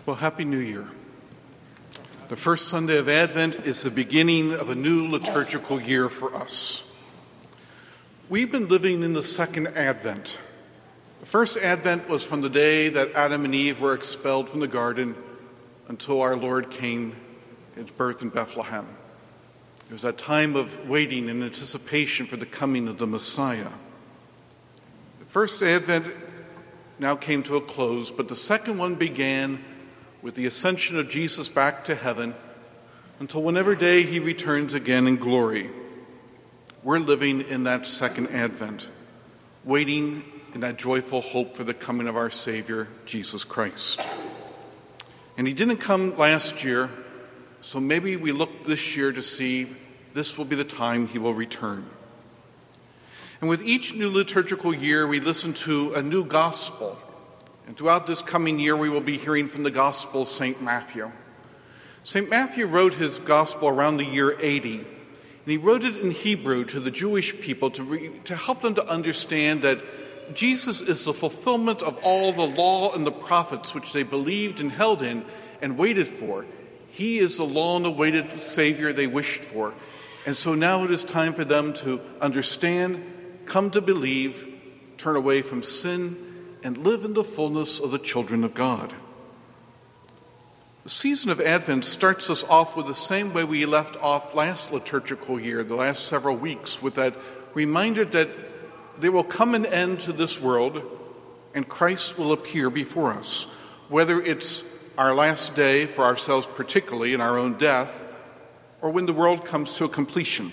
Well, Happy New Year. The first Sunday of Advent is the beginning of a new liturgical year for us. We've been living in the second Advent. The first Advent was from the day that Adam and Eve were expelled from the garden until our Lord came, his birth in Bethlehem. It was that time of waiting and anticipation for the coming of the Messiah. The first Advent now came to a close, but the second one began with the ascension of Jesus back to heaven until whenever day he returns again in glory. We're living in that second Advent, waiting in that joyful hope for the coming of our Savior, Jesus Christ. And he didn't come last year, so maybe we look this year to see this will be the time he will return. And with each new liturgical year, we listen to a new gospel. And throughout this coming year, we will be hearing from the Gospel of St. Matthew. St. Matthew wrote his Gospel around the year 80, and he wrote it in Hebrew to the Jewish people to help them to understand that Jesus is the fulfillment of all the law and the prophets which they believed and held in and waited for. He is the long-awaited Savior they wished for. And so now it is time for them to understand, come to believe, turn away from sin, and live in the fullness of the children of God. The season of Advent starts us off with the same way we left off last liturgical year, the last several weeks, with that reminder that there will come an end to this world and Christ will appear before us, whether it's our last day for ourselves particularly in our own death, or when the world comes to a completion.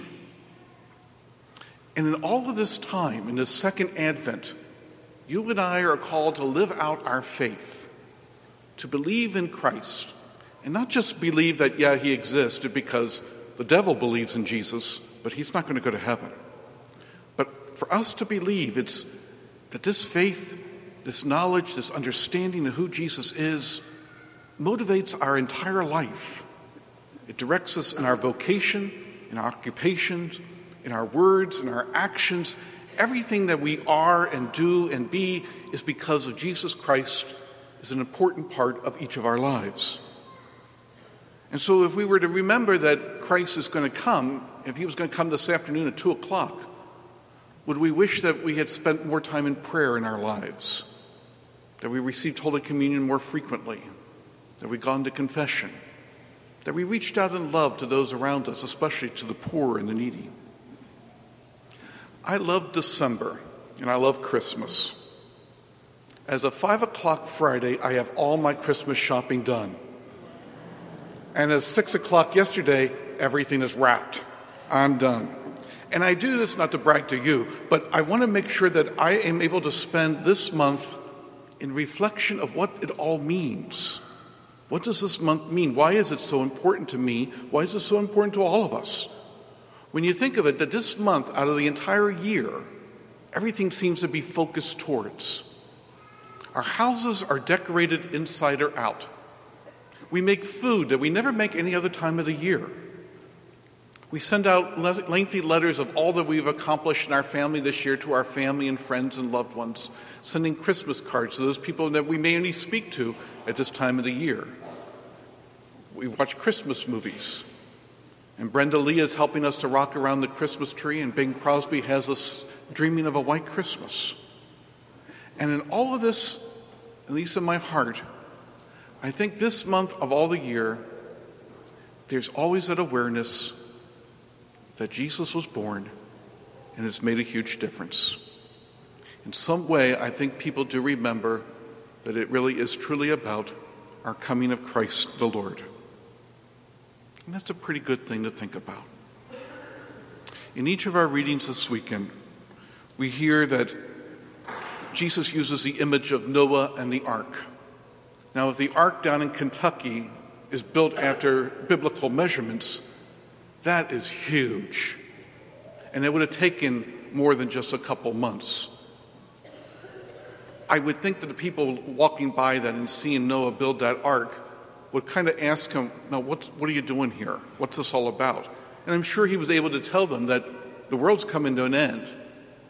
And in all of this time, in this second Advent, you and I are called to live out our faith, to believe in Christ, and not just believe that, he existed because the devil believes in Jesus, but he's not going to go to heaven. But for us to believe, it's that this faith, this knowledge, this understanding of who Jesus is, motivates our entire life. It directs us in our vocation, in our occupations, in our words, in our actions. Everything that we are and do and be is because of Jesus Christ is an important part of each of our lives. And so if we were to remember that Christ is going to come, if he was going to come this afternoon at 2 o'clock, would we wish that we had spent more time in prayer in our lives, that we received Holy Communion more frequently, that we gone to confession, that we reached out in love to those around us, especially to the poor and the needy? I love December, and I love Christmas. As of 5 o'clock Friday, I have all my Christmas shopping done. And at 6 o'clock yesterday, everything is wrapped. I'm done. And I do this not to brag to you, but I want to make sure that I am able to spend this month in reflection of what it all means. What does this month mean? Why is it so important to me? Why is it so important to all of us? When you think of it, that this month, out of the entire year, everything seems to be focused towards. Our houses are decorated inside or out. We make food that we never make any other time of the year. We send out lengthy letters of all that we've accomplished in our family this year to our family and friends and loved ones, sending Christmas cards to those people that we may only speak to at this time of the year. We watch Christmas movies. And Brenda Lee is helping us to rock around the Christmas tree, and Bing Crosby has us dreaming of a white Christmas. And in all of this, at least in my heart, I think this month of all the year, there's always that awareness that Jesus was born and has made a huge difference. In some way, I think people do remember that it really is truly about our coming of Christ the Lord. And that's a pretty good thing to think about. In each of our readings this weekend, we hear that Jesus uses the image of Noah and the ark. Now, if the ark down in Kentucky is built after biblical measurements, that is huge. And it would have taken more than just a couple months. I would think that the people walking by that and seeing Noah build that ark would kind of ask him, "Now, what are you doing here? What's this all about?" And I'm sure he was able to tell them that the world's coming to an end.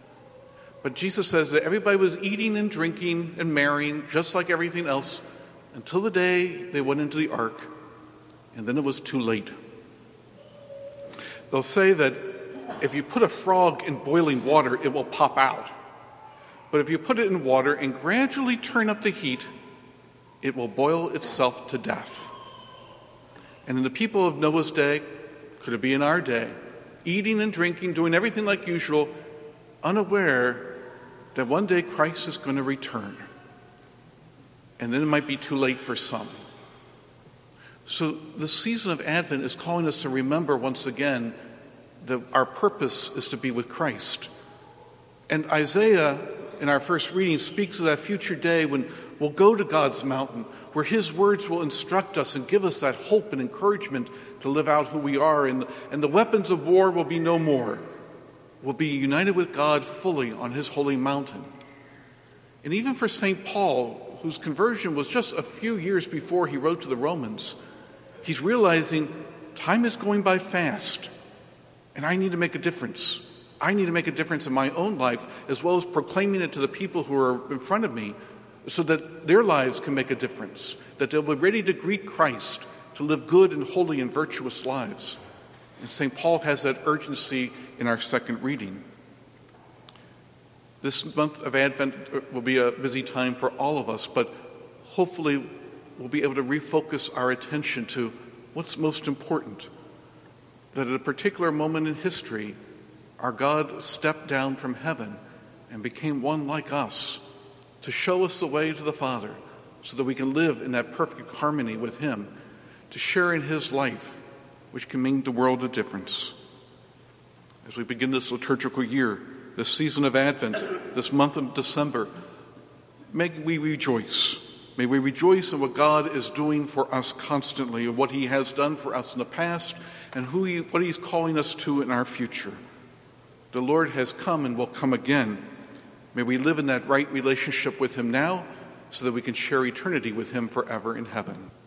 But Jesus says that everybody was eating and drinking and marrying just like everything else, until the day they went into the ark, and then it was too late. They'll say that if you put a frog in boiling water, it will pop out. But if you put it in water and gradually turn up the heat, it will boil itself to death. And in the people of Noah's day, could it be in our day, eating and drinking, doing everything like usual, unaware that one day Christ is going to return. And then it might be too late for some. So the season of Advent is calling us to remember once again that our purpose is to be with Christ. And Isaiah, in our first reading, speaks of that future day when we'll go to God's mountain, where his words will instruct us and give us that hope and encouragement to live out who we are. And the weapons of war will be no more. We'll be united with God fully on his holy mountain. And even for St. Paul, whose conversion was just a few years before he wrote to the Romans, he's realizing time is going by fast, and I need to make a difference. I need to make a difference in my own life, as well as proclaiming it to the people who are in front of me, so that their lives can make a difference, that they'll be ready to greet Christ, to live good and holy and virtuous lives. And St. Paul has that urgency in our second reading. This month of Advent will be a busy time for all of us, but hopefully we'll be able to refocus our attention to what's most important. That at a particular moment in history, our God stepped down from heaven and became one like us to show us the way to the Father so that we can live in that perfect harmony with him, to share in his life, which can make the world a difference. As we begin this liturgical year, this season of Advent, this month of December, may we rejoice. May we rejoice in what God is doing for us constantly and what he has done for us in the past and what he's calling us to in our future. The Lord has come and will come again. May we live in that right relationship with him now so that we can share eternity with him forever in heaven.